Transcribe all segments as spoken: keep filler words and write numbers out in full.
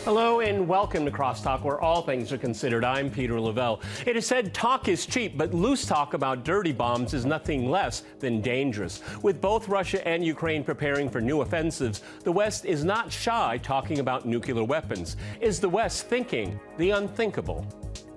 Hello and welcome to Crosstalk, where all things are considered. I'm Peter Lavelle. It is said talk is cheap, but loose talk about dirty bombs is nothing less than dangerous. With both Russia and Ukraine preparing for new offensives, the West is not shy talking about nuclear weapons. Is the West thinking the unthinkable?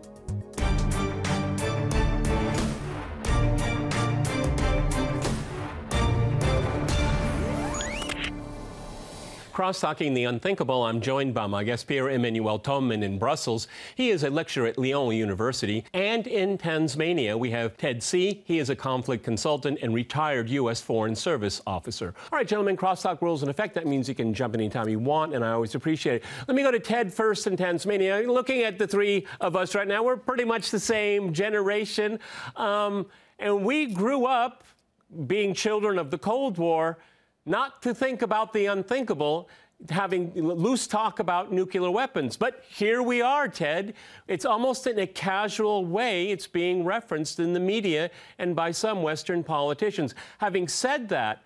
Cross-talking the unthinkable, I'm joined by my guest, Pierre-Emmanuel Thoman in Brussels. He is a lecturer at Lyon University. And in Tasmania, we have Ted See. He is a conflict consultant and retired U S Foreign Service officer. All right, gentlemen, crosstalk rules in effect. That means you can jump anytime you want, and I always appreciate it. Let me go to Ted first in Tasmania. Looking at the three of us right now, we're pretty much the same generation. Um, and we grew up being children of the Cold War, not to think about the unthinkable, having loose talk about nuclear weapons. But here we are, Ted. It's almost in a casual way it's being referenced in the media and by some Western politicians. Having said that,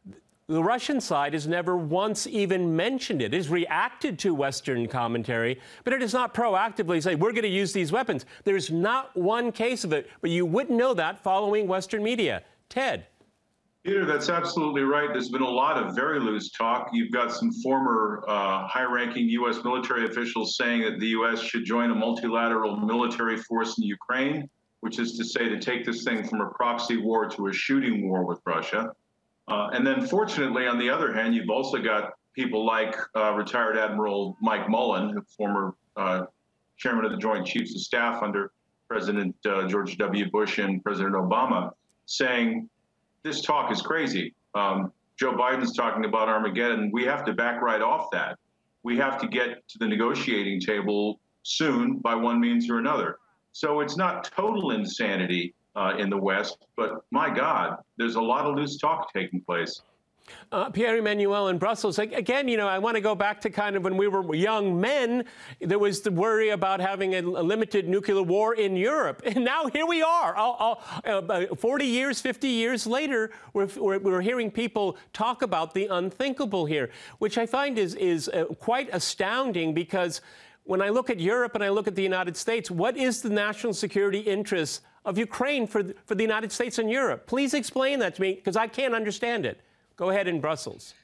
the Russian side has never once even mentioned it. It has reacted to Western commentary, but it does not proactively say, we're going to use these weapons. There's not one case of it, but you wouldn't know that following Western media. Ted. Peter, that's absolutely right. There's been a lot of very loose talk. You've got some former uh, high-ranking U S military officials saying that the U S should join a multilateral military force in Ukraine, which is to say to take this thing from a proxy war to a shooting war with Russia. Uh, and then, fortunately, on the other hand, you've also got people like uh, retired Admiral Mike Mullen, former uh, chairman of the Joint Chiefs of Staff under President uh, George W. Bush and President Obama, saying, this talk is crazy. Um, Joe Biden's talking about Armageddon. We have to back right off that. We have to get to the negotiating table soon by one means or another. So it's not total insanity uh, in the West, but my God, there's a lot of loose talk taking place. Uh, Pierre-Emmanuel in Brussels, again, you know, I want to go back to kind of when we were young men, there was the worry about having a, a limited nuclear war in Europe. And now here we are, all, all, uh, forty years, fifty years later, we're, we're, we're hearing people talk about the unthinkable here, which I find is, is uh, quite astounding, because when I look at Europe and I look at the United States, what is the national security interest of Ukraine for the, for the United States and Europe? Please explain that to me, because I can't understand it. Go ahead in Brussels.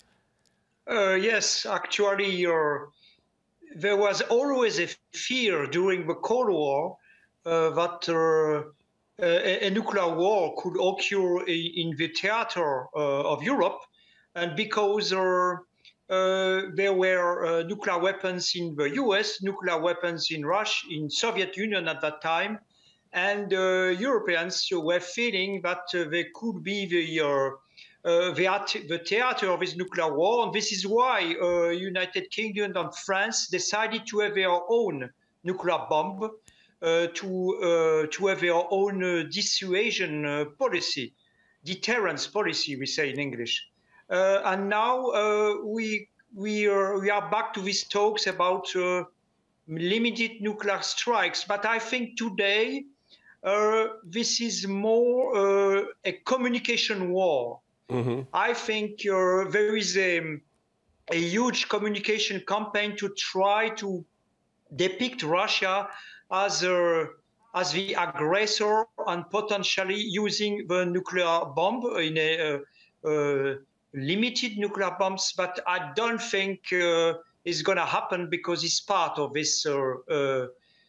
Uh, yes, actually, uh, there was always a fear during the Cold War uh, that uh, a, a nuclear war could occur in the theater uh, of Europe, and because uh, uh, there were uh, nuclear weapons in the U S, nuclear weapons in Russia, in Soviet Union at that time, and uh, Europeans were feeling that uh, there could be the uh, Uh, the, the theater of this nuclear war, and this is why uh, United Kingdom and France decided to have their own nuclear bomb, uh, to uh, to have their own uh, dissuasion uh, policy, deterrence policy, we say in English. Uh, and now uh, we we are we are back to these talks about uh, limited nuclear strikes. But I think today uh, this is more uh, a communication war. Mm-hmm. I think uh, there is a, a huge communication campaign to try to depict Russia as a, as the aggressor and potentially using the nuclear bomb in a, a, a limited nuclear bombs. But I don't think uh, it's going to happen, because it's part of this uh, uh,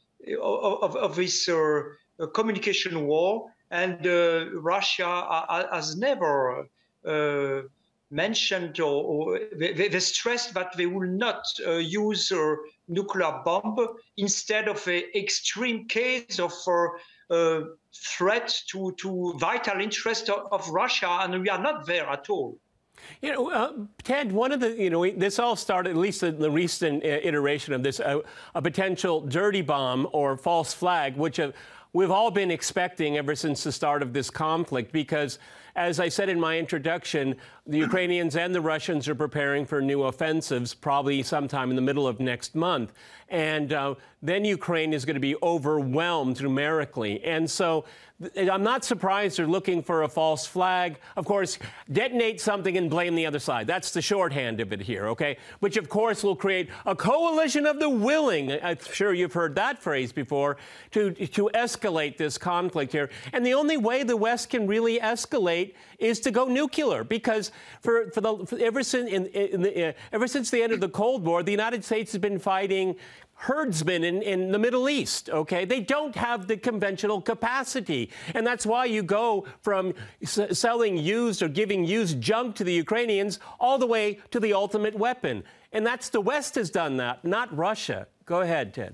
of, of this uh, communication war, and uh, Russia has never Uh, mentioned or, or they, they stressed that they will not uh, use a nuclear bomb instead of an extreme case of uh, uh, threat to, to vital interest of, of Russia, and we are not there at all. You know, uh, Ted, one of the, you know, this all started, at least in the recent uh, iteration of this, uh, a potential dirty bomb or false flag, which uh, we've all been expecting ever since the start of this conflict, because as I said in my introduction, the Ukrainians and the Russians are preparing for new offensives, probably sometime in the middle of next month. And uh, then Ukraine is going to be overwhelmed numerically. And so I'm not surprised they're looking for a false flag. Of course, detonate something and blame the other side. That's the shorthand of it here, okay? Which, of course, will create a coalition of the willing. I'm sure you've heard that phrase before, to, to escalate this conflict here. And the only way the West can really escalate is to go nuclear, because for, for the for ever since in, in the, uh, ever since the end of the Cold War, the United States has been fighting herdsmen in, in the Middle East, okay? They don't have the conventional capacity. And that's why you go from s selling used or giving used junk to the Ukrainians all the way to the ultimate weapon. And that's the West has done that, not Russia. Go ahead, Ted.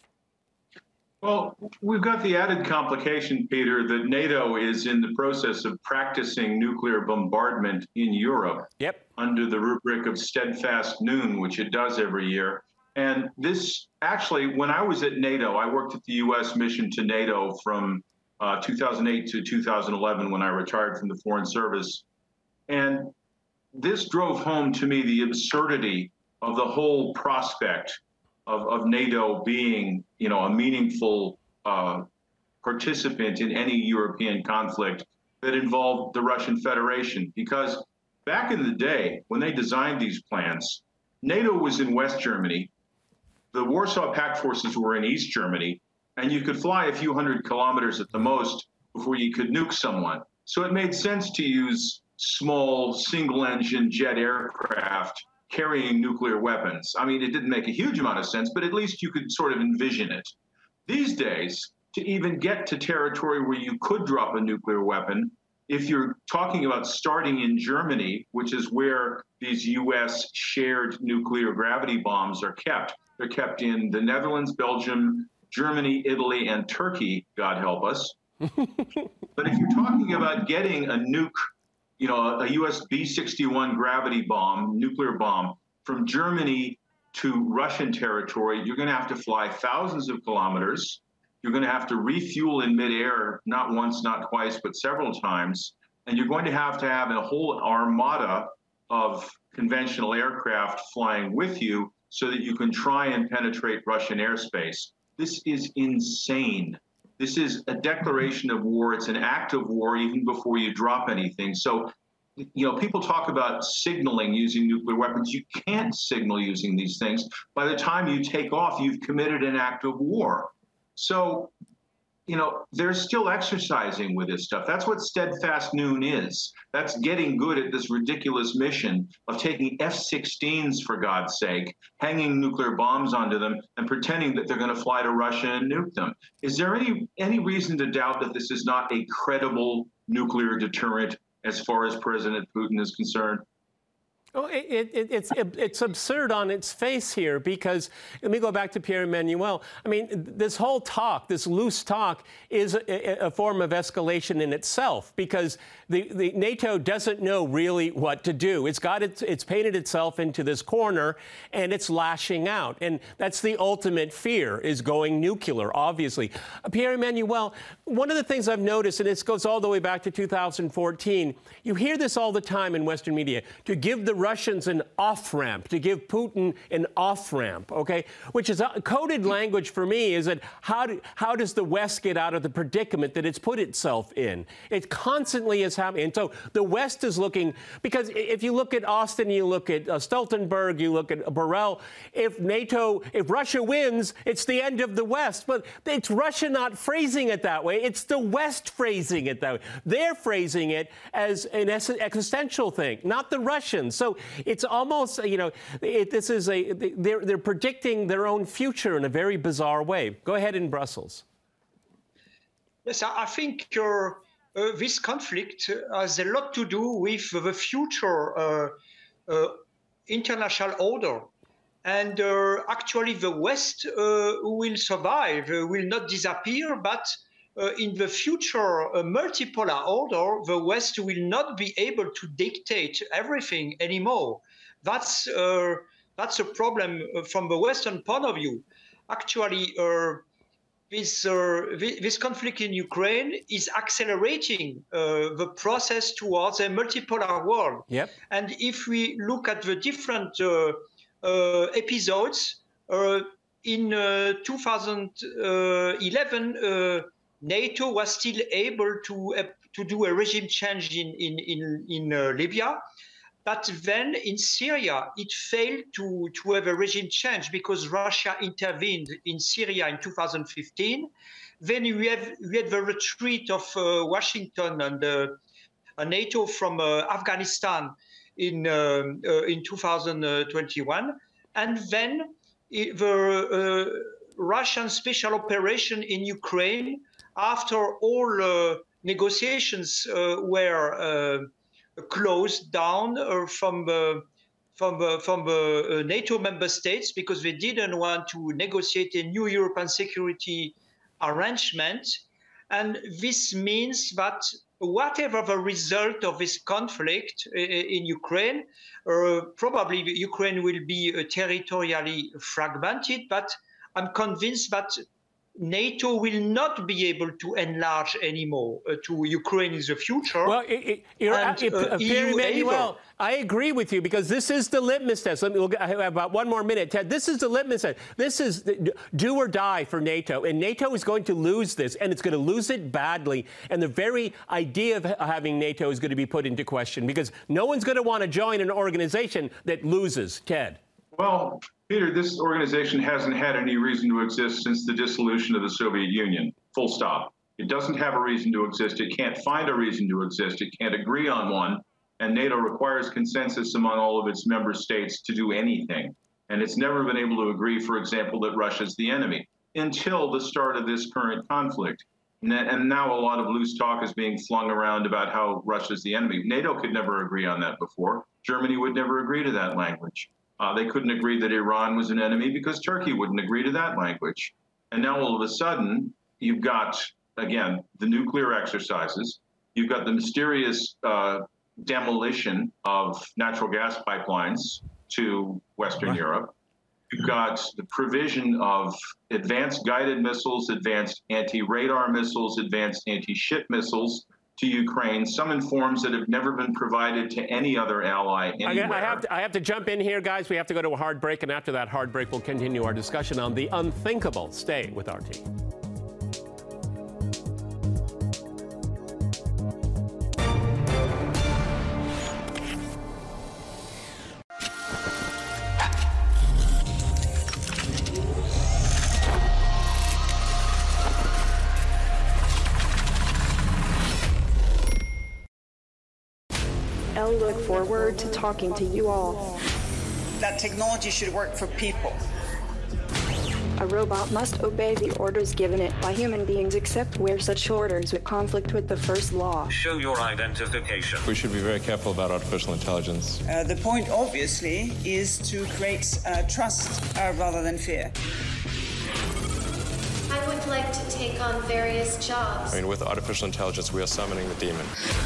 Well, we've got the added complication, Peter, that NATO is in the process of practicing nuclear bombardment in Europe. Yep. Under the rubric of Steadfast Noon, which it does every year. And this actually, when I was at NATO, I worked at the U S mission to NATO from uh, two thousand eight to two thousand eleven when I retired from the Foreign Service. And this drove home to me the absurdity of the whole prospect of, of NATO being, you know, a meaningful uh, participant in any European conflict that involved the Russian Federation. Because back in the day, when they designed these plans, NATO was in West Germany. The Warsaw Pact forces were in East Germany, and you could fly a few hundred kilometers at the most before you could nuke someone. So it made sense to use small single-engine jet aircraft carrying nuclear weapons. I mean, it didn't make a huge amount of sense, but at least you could sort of envision it. These days, to even get to territory where you could drop a nuclear weapon, if you're talking about starting in Germany, which is where these U S shared nuclear gravity bombs are kept, they're kept in the Netherlands, Belgium, Germany, Italy, and Turkey, God help us. But if you're talking about getting a nuke, you know, a U S B sixty-one gravity bomb, nuclear bomb, from Germany to Russian territory, you're going to have to fly thousands of kilometers. You're going to have to refuel in midair, not once, not twice, but several times. And you're going to have to have a whole armada of conventional aircraft flying with you so that you can try and penetrate Russian airspace. This is insane. This is a declaration of war. It's an act of war even before you drop anything. So, you know, people talk about signaling using nuclear weapons. You can't signal using these things. By the time you take off, you've committed an act of war. So, you know, they're still exercising with this stuff. That's what Steadfast Noon is. That's getting good at this ridiculous mission of taking F sixteens, for God's sake, hanging nuclear bombs onto them and pretending that they're going to fly to Russia and nuke them. Is there any, any reason to doubt that this is not a credible nuclear deterrent as far as President Putin is concerned? Oh, it, it, it's it's absurd on its face here, because let me go back to Pierre Emmanuel. I mean, this whole talk, this loose talk, is a, a form of escalation in itself, because the, the NATO doesn't know really what to do. It's got its, it's painted itself into this corner, and it's lashing out, and that's the ultimate fear, is going nuclear. Obviously, Pierre Emmanuel, one of the things I've noticed, and this goes all the way back to two thousand fourteen, you hear this all the time in Western media, to give the Russians an off-ramp, to give Putin an off-ramp, okay? Which is a coded language for me, is that how, do, how does the West get out of the predicament that it's put itself in? It constantly is happening. And so the West is looking, because if you look at Austin, you look at uh, Stoltenberg, you look at Borrell, if NATO, if Russia wins, it's the end of the West. But it's Russia not phrasing it that way. It's the West phrasing it that way. They're phrasing it as an existential thing, not the Russians. So it's almost, you know, it, this is a, they're, they're predicting their own future in a very bizarre way. Go ahead in Brussels. Yes, I think uh, uh, this conflict has a lot to do with the future uh, uh, international order. And uh, actually the West uh, will survive, uh, will not disappear, but Uh, in the future uh, multipolar order, the West will not be able to dictate everything anymore. That's uh, that's a problem from the Western point of view. Actually, uh, this, uh, this conflict in Ukraine is accelerating uh, the process towards a multipolar world. Yep. And if we look at the different uh, uh, episodes, uh, in uh, two thousand eleven, uh, NATO was still able to uh, to do a regime change in in in, in uh, Libya. But then in Syria, it failed to, to have a regime change because Russia intervened in Syria in two thousand fifteen. Then we have we had the retreat of uh, Washington and uh, NATO from uh, Afghanistan in um, uh, in two thousand twenty-one, and then it, the uh, Russian special operation in Ukraine, after all uh, negotiations uh, were uh, closed down uh, from the from the, from the uh, NATO member states because they didn't want to negotiate a new European security arrangement, and this means that whatever the result of this conflict uh, in Ukraine, uh, probably Ukraine will be uh, territorially fragmented, but I'm convinced that NATO will not be able to enlarge anymore uh, to Ukraine in the future. Well, it, it, you're, and, it, uh, Pierre Emmanuel, either. I agree with you because this is the litmus test. Let me, we'll, I have about one more minute, Ted. This is the litmus test. This is the, do or die for NATO, and NATO is going to lose this, and it's going to lose it badly. And the very idea of having NATO is going to be put into question because no one's going to want to join an organization that loses. Ted. Well, Peter, this organization hasn't had any reason to exist since the dissolution of the Soviet Union, full stop. It doesn't have a reason to exist. It can't find a reason to exist. It can't agree on one. And NATO requires consensus among all of its member states to do anything. And it's never been able to agree, for example, that Russia's the enemy until the start of this current conflict. And now a lot of loose talk is being flung around about how Russia's the enemy. NATO could never agree on that before. Germany would never agree to that language. Uh, they couldn't agree that Iran was an enemy because Turkey wouldn't agree to that language. And now all of a sudden, you've got, again, the nuclear exercises. You've got the mysterious uh, demolition of natural gas pipelines to Western right. Europe. You've got the provision of advanced guided missiles, advanced anti-radar missiles, advanced anti-ship missiles to Ukraine, some in forms that have never been provided to any other ally anywhere. I have, to, I have to jump in here, guys. We have to go to a hard break, and after that hard break, we'll continue our discussion on the unthinkable. Stay with R T. I look forward to talking to you all. That technology should work for people. A robot must obey the orders given it by human beings except where such orders would conflict with the first law. Show your identification. We should be very careful about artificial intelligence. Uh, the point, obviously, is to create uh, trust uh, rather than fear. I would like to take on various jobs. I mean, with artificial intelligence, we are summoning the demon.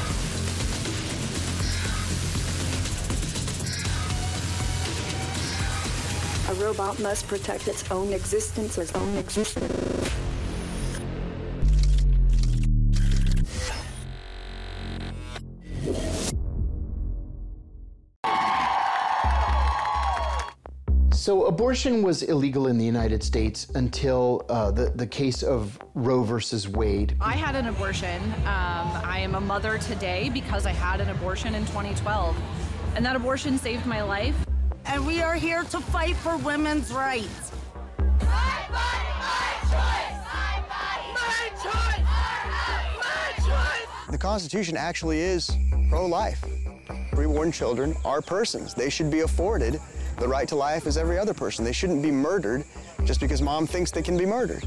A robot must protect its own existence, its own existence. So abortion was illegal in the United States until uh, the, the case of Roe versus Wade. I had an abortion. Um, I am a mother today because I had an abortion in twenty twelve. And that abortion saved my life. And we are here to fight for women's rights. My body, my choice. My body, my choice. My choice. The Constitution actually is pro-life. Preborn children are persons. They should be afforded the right to life as every other person. They shouldn't be murdered just because mom thinks they can be murdered.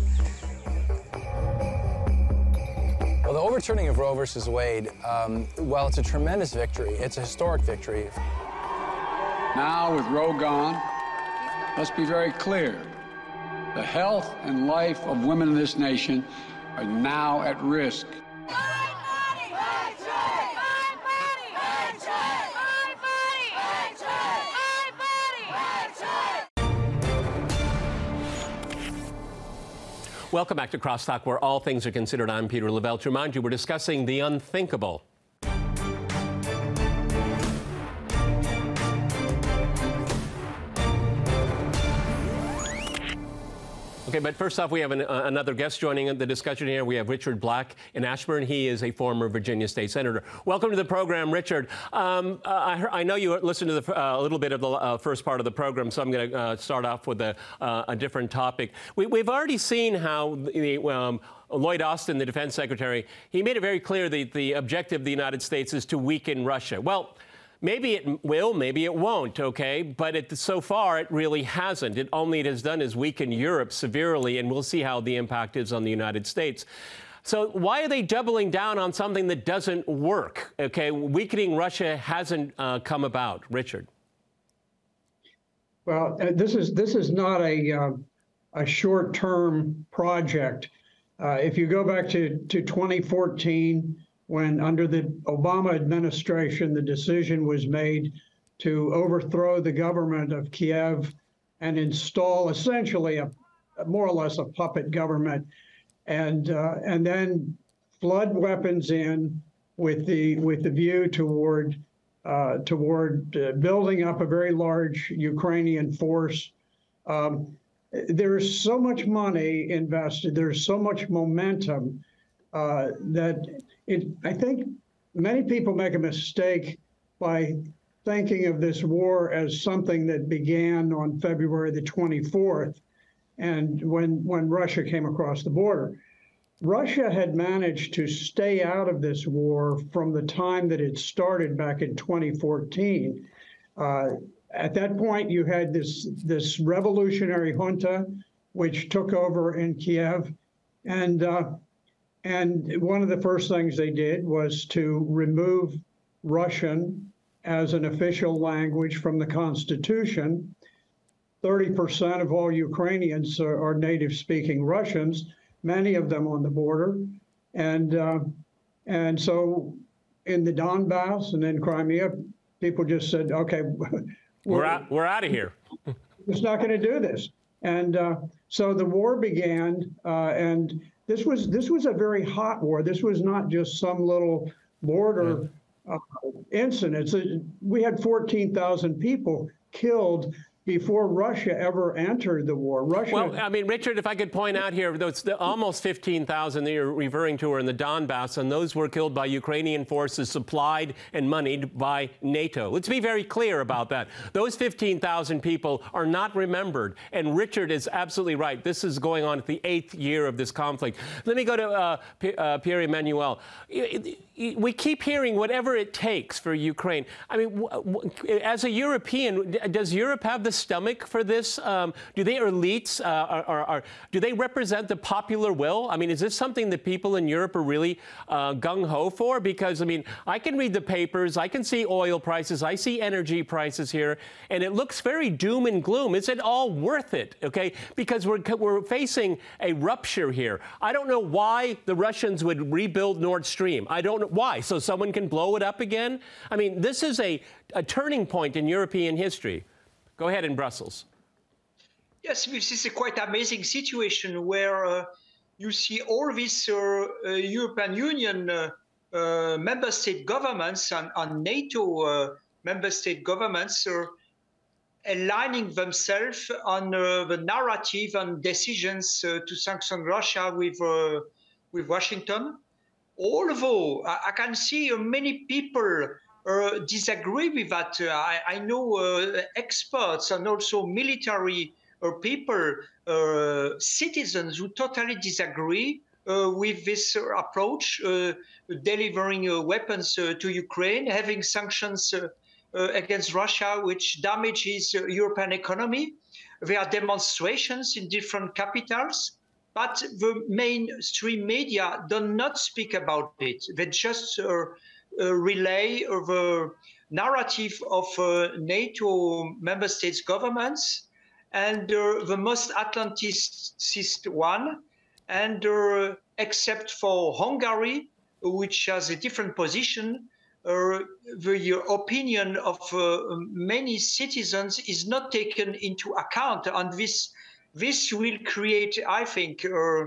Well, the overturning of Roe versus Wade, um, while it's a tremendous victory, it's a historic victory. Now, with Roe gone, let's be very clear. The health and life of women in this nation are now at risk. Welcome back to Crosstalk, where all things are considered. I'm Peter Lavelle. To remind you, we're discussing the unthinkable. Okay, but first off, we have an, uh, another guest joining the discussion here. We have Richard Black in Ashburn. He is a former Virginia State Senator. Welcome to the program, Richard. Um, uh, I, heard, I know you listened to the, uh, a little bit of the uh, first part of the program, so I'm going to uh, start off with a, uh, a different topic. We, we've already seen how the um, Lloyd Austin, the defense secretary, he made it very clear that the objective of the United States is to weaken Russia. Well, maybe it will, maybe it won't, okay? But it, so far, it really hasn't. It only it has done is weaken Europe severely, and we'll see how the impact is on the United States. So why are they doubling down on something that doesn't work, okay? Weakening Russia hasn't uh, come about. Richard. Well, uh, this is this is not a, uh, a short-term project. Uh, if you go back to, to twenty fourteen, when under the Obama administration, the decision was made to overthrow the government of Kiev and install essentially a, more or less a puppet government, and uh, and then flood weapons in with the with the view toward uh, toward uh, building up a very large Ukrainian force. Um, there's so much money invested. There's so much momentum uh, that. It, I think many people make a mistake by thinking of this war as something that began on February the twenty-fourth, and when, when Russia came across the border. Russia had managed to stay out of this war from the time that it started back in twenty fourteen. Uh, at that point, you had this, this revolutionary junta, which took over in Kiev, and uh, And one of the first things they did was to remove Russian as an official language from the Constitution. thirty percent of all Ukrainians are, are native-speaking Russians, many of them on the border. And, uh, and so in the Donbass and in Crimea, people just said, okay, we're, we're, out, we're out of here. We're just not going to do this. And uh, so the war began, uh, and This was this was a very hot war. This was not just some little border uh, incident. We had fourteen thousand people killed before Russia ever entered the war. Russia. Well, I mean, Richard, if I could point out here, those the almost fifteen thousand that you're referring to are in the Donbass, and those were killed by Ukrainian forces supplied and moneyed by NATO. Let's be very clear about that. Those fifteen thousand people are not remembered, and Richard is absolutely right. This is going on at the eighth year of this conflict. Let me go to uh, P uh, Pierre-Emmanuel. We keep hearing whatever it takes for Ukraine. I mean, w w as a European, does Europe have the stomach for this? Um, do they elites, uh, are, are, are, do they represent the popular will? I mean, is this something that people in Europe are really uh, gung-ho for? Because, I mean, I can read the papers, I can see oil prices, I see energy prices here, and it looks very doom and gloom. Is it all worth it, okay? Because we're, we're facing a rupture here. I don't know why the Russians would rebuild Nord Stream. I don't know why. So someone can blow it up again? I mean, this is a, a turning point in European history. Go ahead in Brussels. Yes, this is a quite amazing situation where uh, you see all these uh, uh, European Union uh, uh, member state governments and, and NATO uh, member state governments are aligning themselves on uh, the narrative and decisions uh, to sanction Russia with, uh, with Washington. Although I, I can see uh, many people Uh, disagree with that. Uh, I, I know uh, experts and also military uh, people, uh, citizens who totally disagree uh, with this uh, approach, uh, delivering uh, weapons uh, to Ukraine, having sanctions uh, uh, against Russia, which damages uh, European economy. There are demonstrations in different capitals, but the mainstream media do not speak about it. They just uh, Uh, relay of a narrative of uh, NATO member states governments, and uh, the most Atlantist one, and uh, except for Hungary, which has a different position, uh, the opinion of uh, many citizens is not taken into account, and this this will create, I think, uh,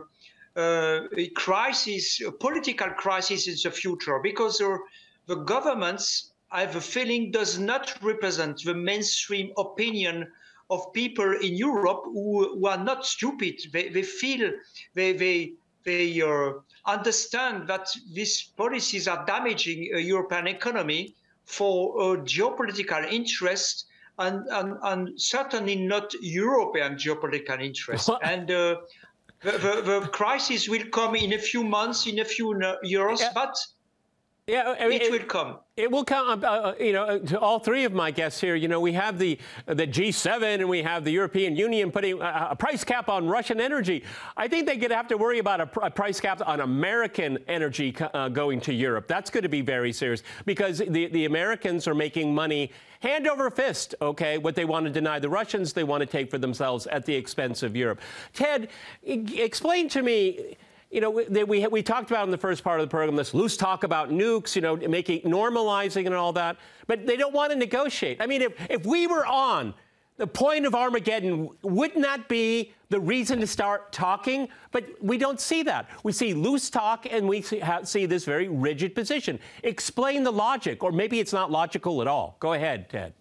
uh, a crisis, a political crisis in the future, because uh, the governments, I have a feeling, does not represent the mainstream opinion of people in Europe who, who are not stupid. They, they feel, they, they, they uh, understand that these policies are damaging a European economy for uh, geopolitical interest and, and, and certainly not European geopolitical interest. and uh, the, the, the crisis will come in a few months, in a few years, yeah. but Yeah, I mean, it, it will come. It will come. Uh, you know, to all three of my guests here, you know, we have the the G seven and we have the European Union putting a, a price cap on Russian energy. I think they're going to have to worry about a, pr a price cap on American energy uh, going to Europe. That's going to be very serious because the the Americans are making money hand over fist. Okay, what they want to deny the Russians, they want to take for themselves at the expense of Europe. Ted, explain to me. You know, we, we, we talked about in the first part of the program this loose talk about nukes, you know, making normalizing and all that, but they don't want to negotiate. I mean, if, if we were on the point of Armageddon, wouldn't that be the reason to start talking? But we don't see that. We see loose talk and we see, ha, see this very rigid position. Explain the logic, or maybe it's not logical at all. Go ahead, Ted.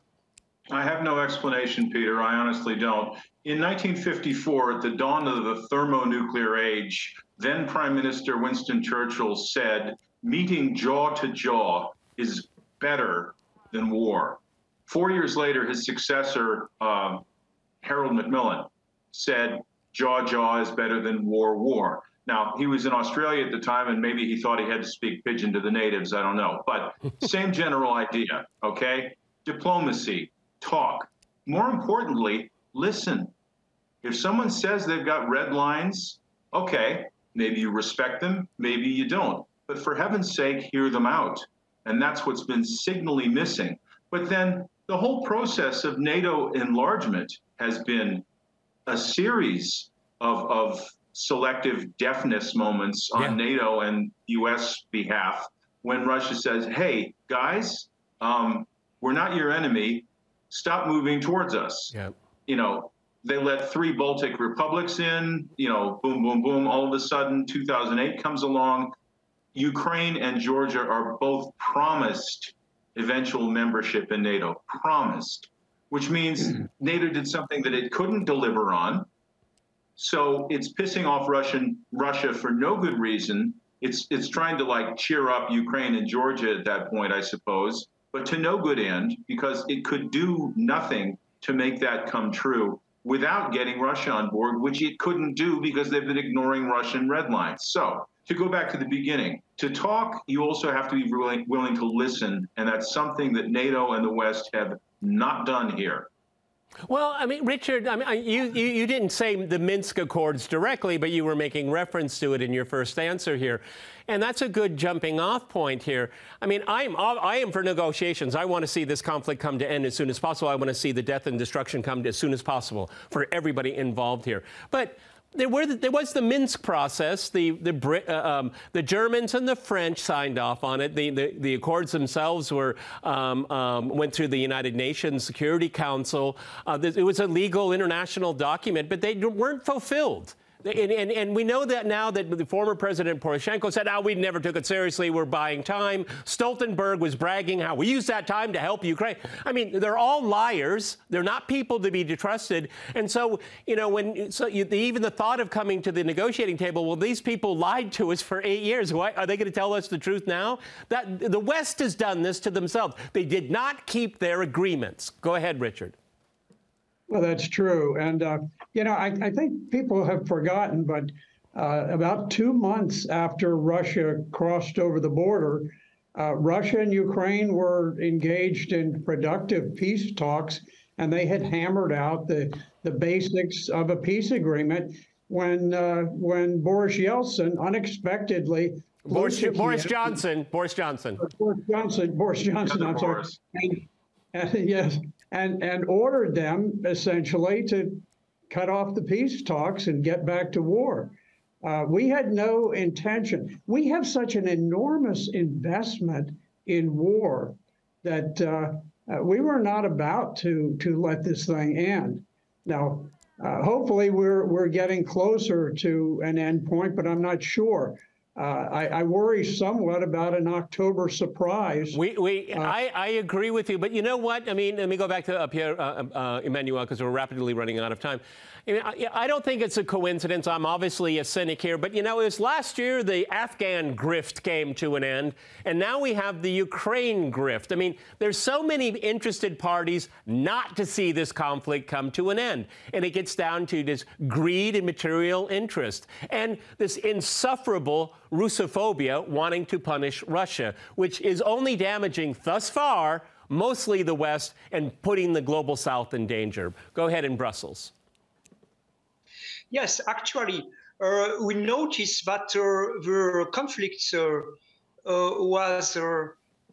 I have no explanation, Peter. I honestly don't. In nineteen fifty-four, at the dawn of the thermonuclear age, then Prime Minister Winston Churchill said, meeting jaw to jaw is better than war. Four years later, his successor, uh, Harold Macmillan, said, jaw jaw is better than war war. Now, he was in Australia at the time, and maybe he thought he had to speak pidgin to the natives. I don't know. But same general idea, okay? Diplomacy, talk. More importantly, listen. If someone says they've got red lines, okay, maybe you respect them, maybe you don't. But for heaven's sake, hear them out. And that's what's been signally missing. But then the whole process of NATO enlargement has been a series of, of selective deafness moments on yeah. NATO and U S behalf when Russia says, hey, guys, um, we're not your enemy. Stop moving towards us. Yeah. You know, they let three Baltic republics in, you know, boom, boom, boom. All of a sudden, two thousand eight comes along. Ukraine and Georgia are both promised eventual membership in NATO, promised, which means NATO did something that it couldn't deliver on. So it's pissing off Russian Russia for no good reason. It's it's trying to like cheer up Ukraine and Georgia at that point, I suppose, but to no good end, because it could do nothing to make that come true without getting Russia on board, which it couldn't do because they've been ignoring Russian red lines. So to go back to the beginning, to talk, you also have to be willing, willing to listen, and that's something that NATO and the West have not done here. Well, I mean, Richard, I mean, you, you, you didn't say the Minsk Accords directly, but you were making reference to it in your first answer here. And that's a good jumping off point here. I mean, I'm, I am for negotiations. I want to see this conflict come to end as soon as possible. I want to see the death and destruction come to as soon as possible for everybody involved here. But There, were the, there was the Minsk process. The the, Brit, uh, um, the Germans and the French signed off on it. The the, the accords themselves were um, um, went through the United Nations Security Council. Uh, it was a legal international document, but they weren't fulfilled. And, and, and we know that now that the former President Poroshenko said, oh, we never took it seriously, we're buying time. Stoltenberg was bragging how we used that time to help Ukraine. I mean, they're all liars. They're not people to be trusted. And so, you know, when so you, even the thought of coming to the negotiating table, well, these people lied to us for eight years. Why, are they going to tell us the truth now? That the West has done this to themselves. They did not keep their agreements. Go ahead, Richard. Well, that's true. And, uh, you know, I, I think people have forgotten, but uh, about two months after Russia crossed over the border, uh, Russia and Ukraine were engaged in productive peace talks, and they had hammered out the, the basics of a peace agreement when uh, when Boris Yeltsin unexpectedly... Boris, Boris Johnson, Boris Johnson. Boris Johnson, Boris Johnson, I'm sorry. And, and, yes. And, and ordered them essentially to cut off the peace talks and get back to war. Uh, we had no intention. We have such an enormous investment in war that uh, uh, we were not about to, to let this thing end. Now, Uh, hopefully, we're we're getting closer to an end point, but I'm not sure. Uh, I, I worry somewhat about an October surprise. We, we, uh, I, I agree with you, but you know what? I mean, let me go back to uh, Pierre uh, uh, Emmanuel, because we're rapidly running out of time. I, mean, I, I don't think it's a coincidence. I'm obviously a cynic here, but you know, it was last year the Afghan grift came to an end, and now we have the Ukraine grift. I mean, there's so many interested parties not to see this conflict come to an end, and it gets down to this greed and material interest, and this insufferable Russophobia wanting to punish Russia, which is only damaging thus far mostly the West and putting the global South in danger. Go ahead in Brussels. Yes, actually, uh, we noticed that uh, the conflict uh, uh, was uh,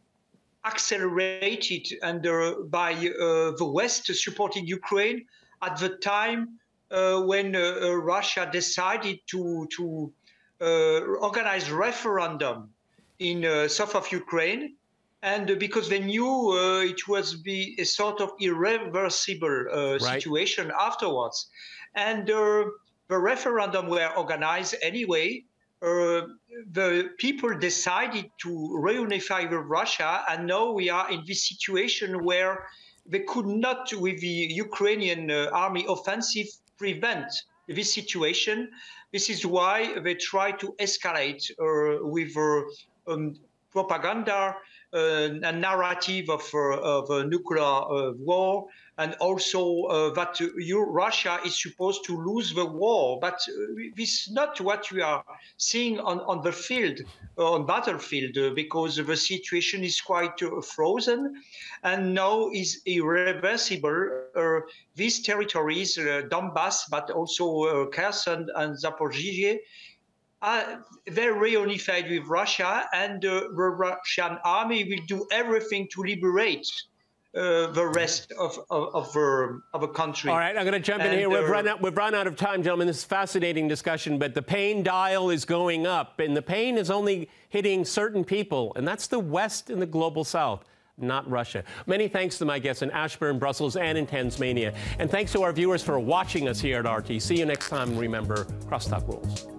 accelerated and uh, by uh, the West supporting Ukraine at the time uh, when uh, uh, Russia decided to to uh, organize referendum in uh, south of Ukraine, and uh, because they knew uh, it was be a sort of irreversible uh, right. situation afterwards, and uh, the referendum were organized anyway. Uh, the people decided to reunify with Russia, and now we are in this situation where they could not, with the Ukrainian uh, army offensive, prevent this situation. This is why they try to escalate uh, with uh, um, propaganda, uh, a narrative of, uh, of a nuclear uh, war, and also uh, that uh, Russia is supposed to lose the war. But uh, this is not what we are seeing on, on the field, uh, on battlefield, uh, because the situation is quite uh, frozen and now is irreversible. Uh, these territories, uh, Donbass, but also uh, Kherson and Zaporizhzhia, Uh, they're reunified with Russia, and uh, the Russian army will do everything to liberate uh, the rest of of, of, the, of the country. All right, I'm going to jump in and, here. We've uh, run out. We've run out of time, gentlemen. This is a fascinating discussion, but the pain dial is going up, and the pain is only hitting certain people, and that's the West and the global South, not Russia. Many thanks to my guests in Ashburn, Brussels, and in Tasmania, and thanks to our viewers for watching us here at R T. See you next time. Remember, crosstalk rules.